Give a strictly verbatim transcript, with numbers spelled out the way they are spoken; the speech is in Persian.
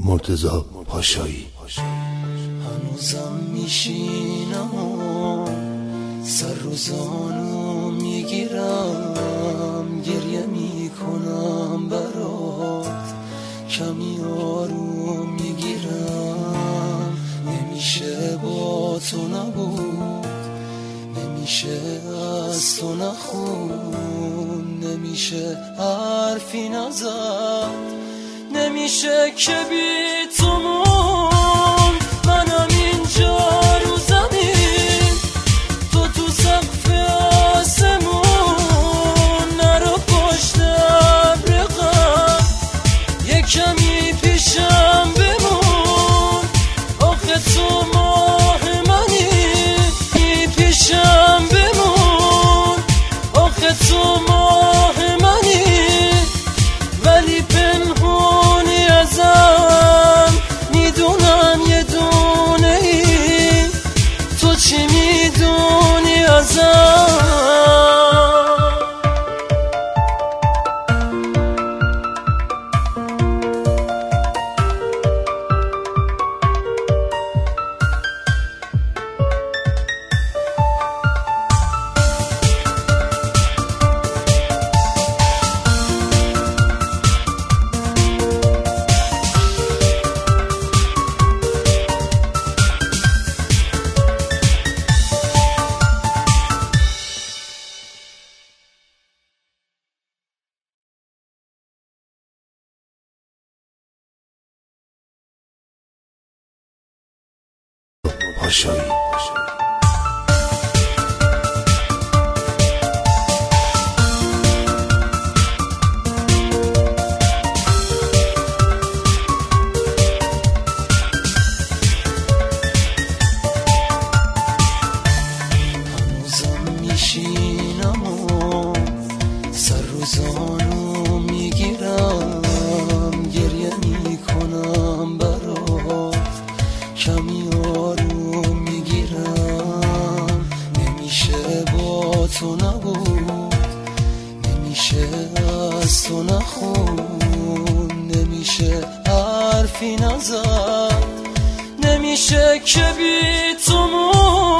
مرتضی پاشایی. هنوزم میشینم و سر روزانو میگیرم، گریه میکنم برات، کمی آروم میگیرم. نمیشه با تو نبود، نمیشه از تو نخون، نمیشه حرفی نزد، نمیشه که بی تو مون. منم اینجا رو زمین، تو تو سقف آسمون، نرو پشت ابر غم، یه کمی پیشم بمون. آخه تو ماه منی، پیشم بمون. آخه تو ماه منی، ولی پنهونی ازم، میدونم یه دونه ای، تو چی میدونی ازم؟ پاشایی. هنوزم میشینم و سر روزانو میگیرم، گریه میکنم برات، کمی آروم میگیرم. نمیشه با تو نبود، نمیشه از تو نخون، نمیشه حرفی نزد، نمیشه که بی تو مون.